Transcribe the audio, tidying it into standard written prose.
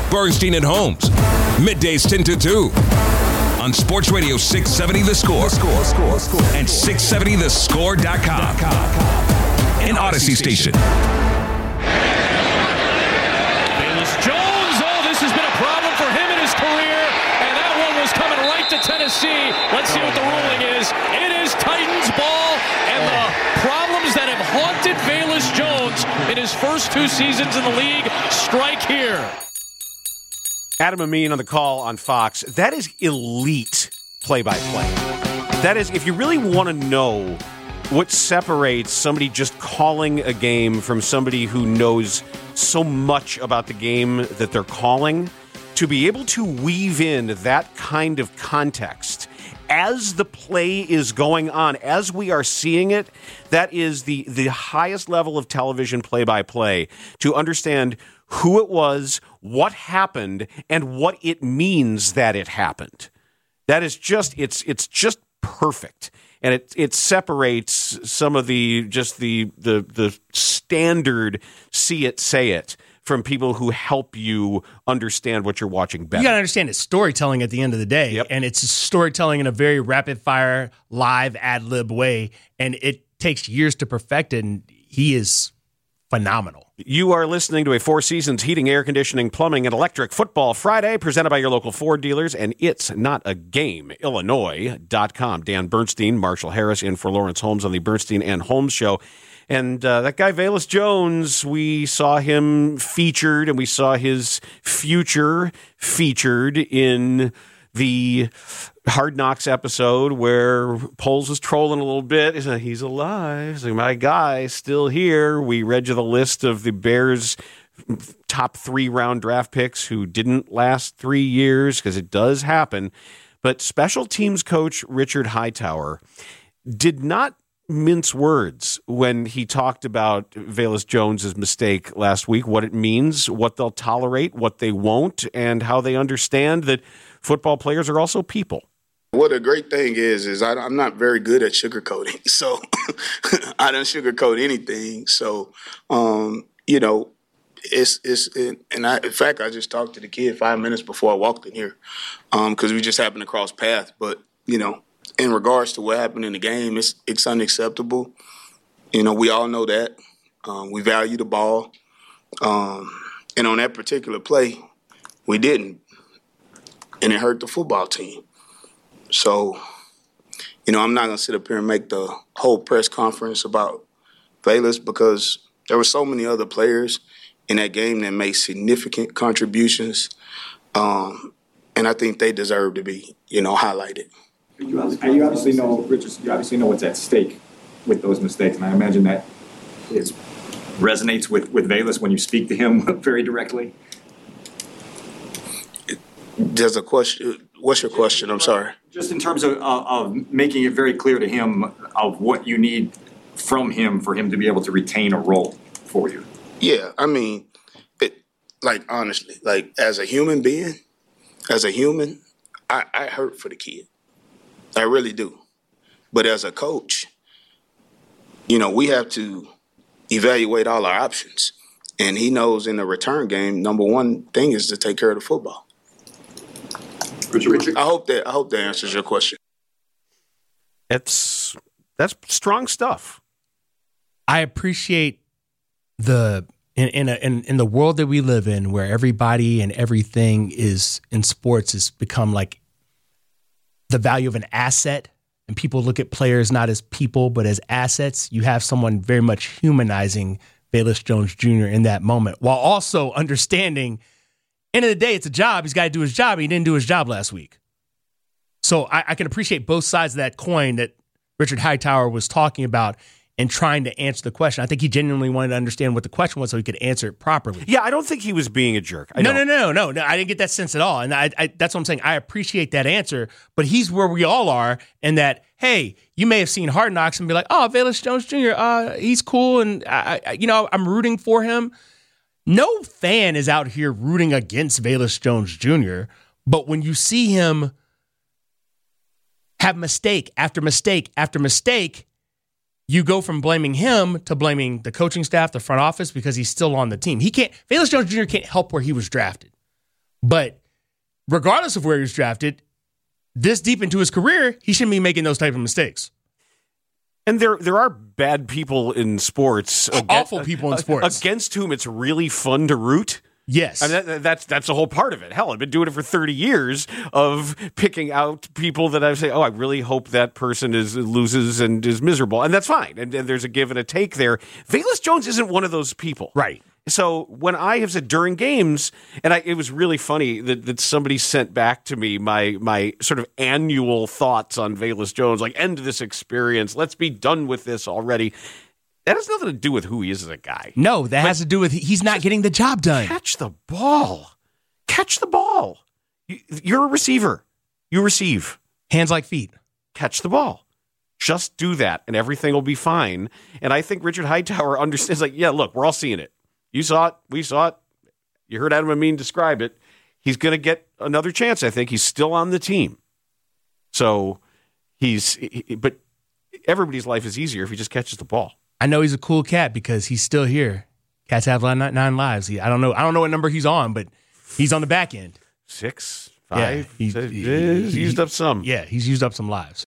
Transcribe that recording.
Bernstein and Holmes. Middays 10 to 2. On Sports Radio 670 The Score. And 670thescore.com. An Odyssey station. Velus Jones. Oh, this has been a problem for him in his career. And that one was coming right to Tennessee. Let's see what the ruling is. It is Titans ball. And the problems that have haunted Velus Jones in his first 2 seasons in the league strike here. Adam Amin on the call on Fox. That is elite play-by-play. That is, if you really want to know what separates somebody just calling a game from somebody who knows so much about the game that they're calling, to be able to weave in that kind of context as the play is going on, as we are seeing it, that is the highest level of television play-by-play, to understand who it was, what happened, and what it means that it happened. That is just, it's just perfect. And it separates some of the standard see it, say it from people who help you understand what you're watching better. You got to understand it's storytelling at the end of the day. Yep. And it's storytelling in a very rapid-fire, live, ad-lib way. And it takes years to perfect it, and he is phenomenal. You are listening to a Four Seasons Heating, Air Conditioning, Plumbing, and Electric Football Friday, presented by your local Ford dealers, and it's not a game. Illinois.com. Dan Bernstein, Marshall Harris in for Lawrence Holmes on the Bernstein and Holmes Show. And that guy, Velus Jones, we saw him featured, and we saw his future featured in the Hard Knocks episode where Poles was trolling a little bit. He said, he's alive. So my guy's still here. We read you the list of the Bears' top 3 round draft picks who didn't last 3 years, because it does happen. But special teams coach Richard Hightower did not mince words when he talked about Velus Jones' mistake last week, what it means, what they'll tolerate, what they won't, and how they understand that football players are also people. What a great thing is I'm not very good at sugarcoating, so I don't sugarcoat anything. So, in fact, I just talked to the kid 5 minutes before I walked in here, because we just happened to cross paths. But in regards to what happened in the game, it's unacceptable. We all know that. We value the ball, and on that particular play, we didn't, and it hurt the football team. So, I'm not going to sit up here and make the whole press conference about Velus, because there were so many other players in that game that made significant contributions, and I think they deserve to be, highlighted. You obviously know, Richard, you obviously know what's at stake with those mistakes, and I imagine that resonates with Velus when you speak to him very directly. There's a question. What's your question? I'm sorry. Just in terms of making it very clear to him of what you need from him for him to be able to retain a role for you. Yeah, I mean, honestly, as a human being, I hurt for the kid. I really do. But as a coach, we have to evaluate all our options. And he knows in the return game, number one thing is to take care of the football. Richard, I hope that answers your question. That's strong stuff. I appreciate in the world that we live in, where everybody and everything is in sports has become like the value of an asset, and people look at players not as people but as assets. You have someone very much humanizing Velus Jones Jr. in that moment, while also understanding, end of the day, it's a job. He's got to do his job. He didn't do his job last week. So I can appreciate both sides of that coin that Richard Hightower was talking about and trying to answer the question. I think he genuinely wanted to understand what the question was so he could answer it properly. Yeah, I don't think he was being a jerk. No. I didn't get that sense at all. And I that's what I'm saying. I appreciate that answer, but he's where we all are, and that, hey, you may have seen Hard Knocks and be like, oh, Velus Jones Jr., he's cool, and I'm rooting for him. No fan is out here rooting against Velus Jones Jr., but when you see him have mistake after mistake after mistake, you go from blaming him to blaming the coaching staff, the front office, because he's still on the team. Velus Jones Jr. can't help where he was drafted. But regardless of where he was drafted, this deep into his career, he shouldn't be making those type of mistakes. And there are bad people in sports. Awful people in sports. Against whom it's really fun to root. Yes. I mean, that's a whole part of it. Hell, I've been doing it for 30 years of picking out people that I say, oh, I really hope that person loses and is miserable. And that's fine. And there's a give and a take there. Velus Jones isn't one of those people. Right. So when I have said during games, and it was really funny that somebody sent back to me my sort of annual thoughts on Velus Jones, like, end this experience. Let's be done with this already. That has nothing to do with who he is as a guy. No, that has to do with he's not getting the job done. Catch the ball. Catch the ball. You're a receiver. You receive. Hands like feet. Catch the ball. Just do that, and everything will be fine. And I think Richard Hightower understands, like, yeah, look, we're all seeing it. You saw it. We saw it. You heard Adam Amin describe it. He's going to get another chance, I think. He's still on the team. So but everybody's life is easier if he just catches the ball. I know he's a cool cat because he's still here. Cats have 9 lives. I don't know what number he's on, but he's on the back end. 6, 5. Yeah, he's used up some. Yeah, he's used up some lives.